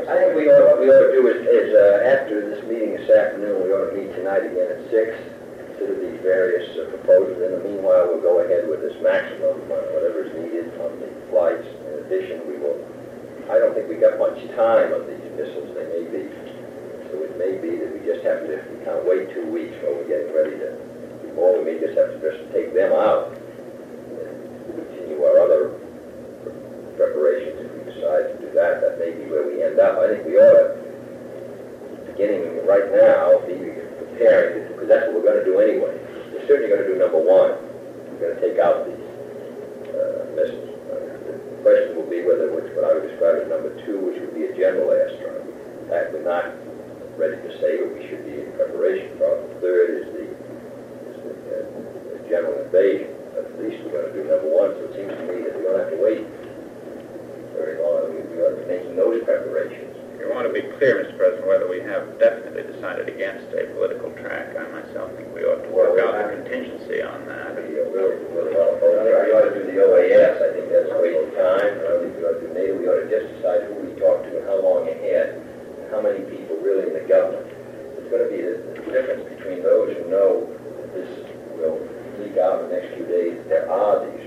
I think what we ought to do is after this meeting this afternoon, we ought to meet tonight again at 6, consider these various proposals. In the meanwhile, we'll go ahead with this maximum, whatever is needed on the flights. In addition, I don't think we got much time on these missiles. They may be. So it may be that we just have to kind of wait 2 weeks while we're getting ready to, or we may just have to just take them out and continue our other preparations. If we decide to do that, that may be where we end up. I think we ought to, beginning right now, be preparing, because that's what we're going to do anyway. We're certainly going to do number 1. We're going to take out these missiles. The question will be whether what I would describe as number 2, which would be a general airstrike. That we're not ready to say, but we should be in preparation for. The third is the general invasion. At least we're going to do number 1, so it seems to me that we don't have to wait very long. We ought to be making those preparations. You want to be clear, Mr. President, whether we have definitely decided against a political track. I myself think we ought to work out the contingency on that. We ought to do the OAS. I think that's a waste of time. I think we ought to do NATO. We ought to just decide who we talk to and how long ahead, and how many people really in the government. There's going to be a difference between those who know that this will leak out in the next few days. There are these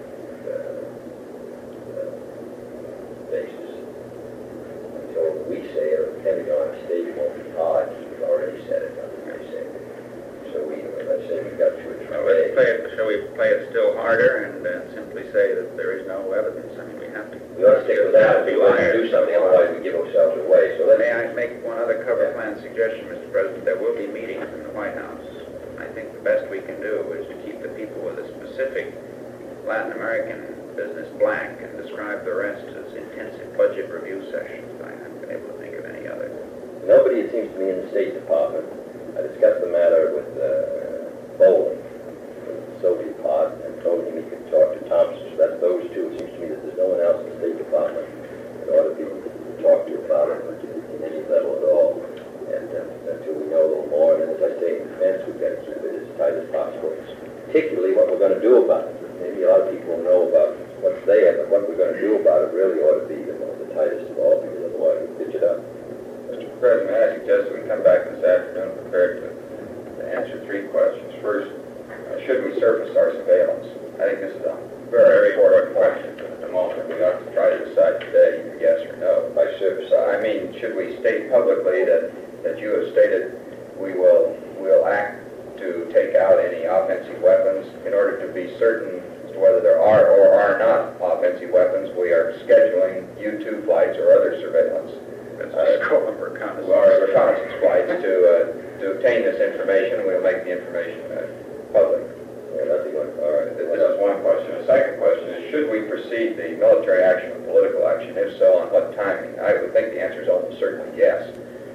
bases. Until we say it, or the Pentagon state won't be hard. We've already said it. They say it. So let's say we've got 2 or 3 days. Shall we play it still harder and simply say that there is no evidence? I mean, we have to. We ought to stick with that. We want to do something, otherwise we give ourselves away. So may I make one other cover plan suggestion, Mr. President? There will be meetings in the White House. I think the best we can do is to keep the people with a specific Latin American business blank and describe the rest as intensive budget review sessions. I haven't been able to think of any others. Nobody, it seems to me, in the State Department. I discussed the matter with Bolin, the Soviet part, and told him he could talk to Thompson. So that's those 2. It seems to me that there's no one else in the State Department that ought to be talked to about it in any level at all. And until we know a little more, and as I say, in defense, we've got to keep it as tight as possible. Particularly what we're going to do about it. Maybe a lot of people know about what's there, but what we're going to do about it really ought to be the tightest of all, because otherwise we'll pitch it up. Mr. President, I suggest we come back this afternoon prepared to answer 3 questions. First, should we surface our surveillance? I think this is a very important question at the moment. We ought to try to decide today, either yes or no. By surface, I mean, should we state publicly that you have stated we'll act to take out any offensive weapons? In order to be certain as to whether there are or are not offensive weapons, we are scheduling U-2 flights or other surveillance. Let's call them reconnaissance. Reconnaissance flights to obtain this information. We'll make the information public. All right. This is one question. The second question is, should we precede the military action with political action? If so, on what timing? I would think the answer is almost certainly yes.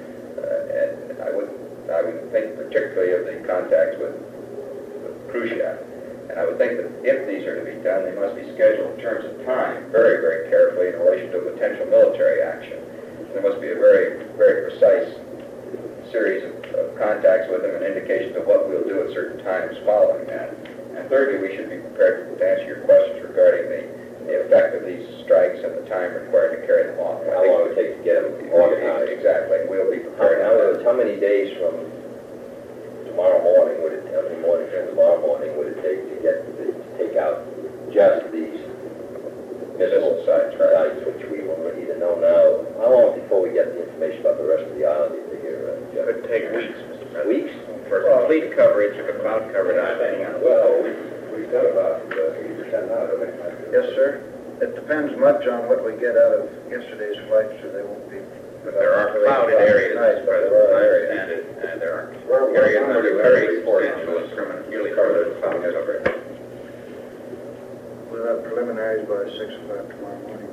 And I would think particularly of the contacts with Khrushchev. And I would think that if these are to be done, they must be scheduled in terms of time very, very carefully in relation to a potential military action. There must be a very, very precise series of contacts with them and indications of what we'll do at certain times following that. And thirdly, we should be prepared to answer your questions regarding the effect of these strikes and the time required to carry them off. How long it would take to get them organized. Exactly. We'll be prepared. How many days from tomorrow morning how many mornings from tomorrow morning would it take to take out just these missile sites, which we will either know now? How long before we get the information about the rest of the island? It could take weeks, Mr. President. Weeks? For complete coverage of a cloud-covered island. Well, we've got about 80% out of it. Yes, sir. It depends much on what we get out of yesterday's flights, so they won't be. But there are clouded areas, Mr. President, I understand it, and there are areas that are very substantial and permanently covered with cloud coverage. We'll have preliminaries by 6 o'clock tomorrow morning.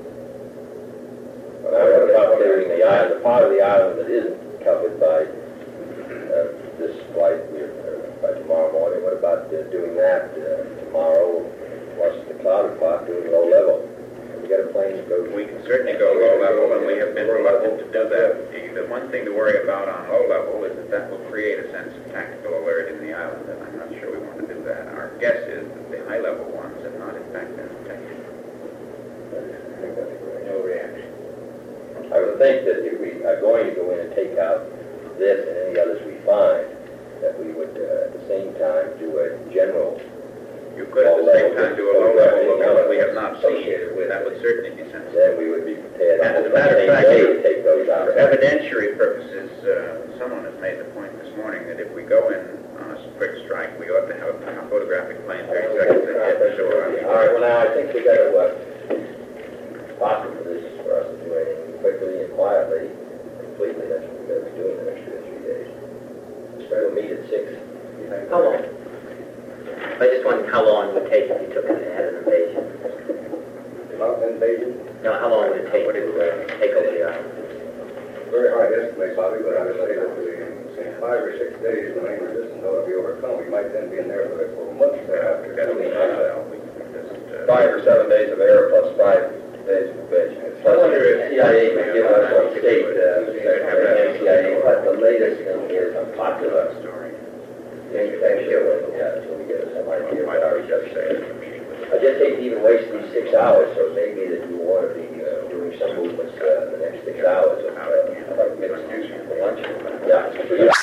What about clearing the island, the part of the island that isn't covered by this flight by tomorrow morning? What about doing that tomorrow, plus the clouded part, doing low level? We got a plane that goes. We can certainly go low level, and we have been reluctant to do that. The one thing to worry about on low level is that will create a sense of tactical alert in the island, and I'm not sure we want to do that. Our guess is that the high level ones have not in fact been detected. No reaction. I would think that if we are going to go in and take out this and any others we find, that we would, at the same time, do a general. You could at the same time do a low-level look at what we have not seen. That would certainly be sensible. Then we would be prepared And on as a the matter of same fact, day to take those out. For evidentiary purposes, someone has made the point this morning that if we go in on a quick strike, we ought to have a photographic plane 30 seconds ahead to show our All right, well, now, I think we got to, it's possible for this, for us to do anything quickly and quietly, completely. That's what we're going to be doing the next 2 or 3 days. We'll meet at 6. How long? I just wondered how long it would take if you took it and had an invasion. Mountain invasion? No, how long would it take to take over the island? Very hard to estimate, Bobby, but I would say that in 5 or 6 days, the main resistance ought to be overcome. We might then be in there for months thereafter. Got to be we can just, 5 or 7 days of air plus 5 days of invasion. I wonder if CIA would give us a state, CIA, what the latest thing is on popular story. manufacturing. Yeah, so we get some idea Might what our already just say at the meeting. I just hate to even waste these 6 hours, so maybe that you want to be doing some movements in the next 6 hours. Like mixed use for lunch. Yeah.